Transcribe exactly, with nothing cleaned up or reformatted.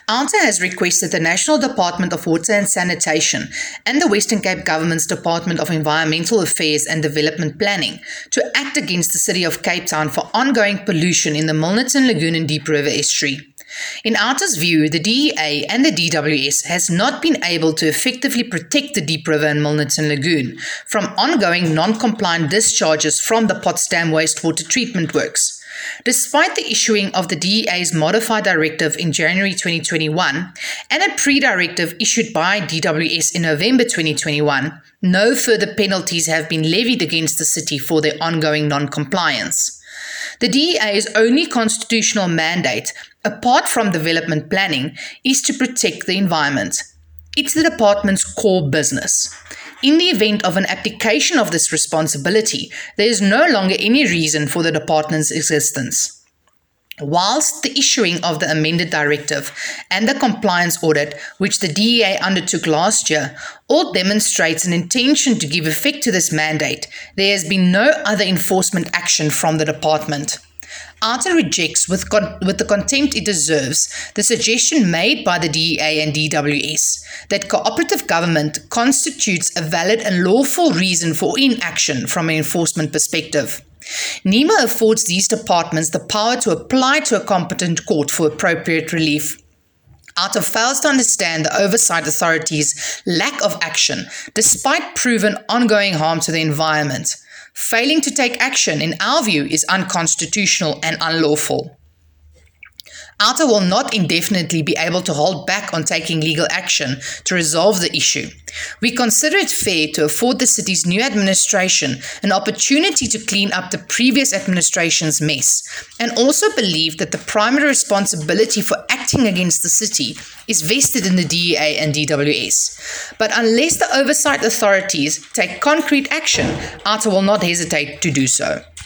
ARTA has requested the National Department of Water and Sanitation and the Western Cape Government's Department of Environmental Affairs and Development Planning to act against the City of Cape Town for ongoing pollution in the Milnerton Lagoon and Deep River Estuary. In ARTA's view, the D E A and the D W S has not been able to effectively protect the Deep River and Milnerton Lagoon from ongoing non-compliant discharges from the Potsdam wastewater treatment works. Despite the issuing of the D E A's modified directive in January twenty twenty-one and a pre-directive issued by D W S in November twenty twenty-one, no further penalties have been levied against the city for their ongoing non-compliance. The D E A's only constitutional mandate, apart from development planning, is to protect the environment. It's the department's core business. In the event of an abdication of this responsibility, there is no longer any reason for the department's existence. Whilst the issuing of the amended directive and the compliance audit, which the D E A undertook last year, all demonstrates an intention to give effect to this mandate, there has been no other enforcement action from the department. ARTA rejects with, con- with the contempt it deserves the suggestion made by the D E A and D W S that cooperative government constitutes a valid and lawful reason for inaction from an enforcement perspective. NEMA affords these departments the power to apply to a competent court for appropriate relief. ARTA fails to understand the oversight authority's lack of action despite proven ongoing harm to the environment. Failing to take action, in our view, is unconstitutional and unlawful. ARTA will not indefinitely be able to hold back on taking legal action to resolve the issue. We consider it fair to afford the city's new administration an opportunity to clean up the previous administration's mess, and also believe that the primary responsibility for acting against the city is vested in the D E A and D W S. But unless the oversight authorities take concrete action, ARTA will not hesitate to do so.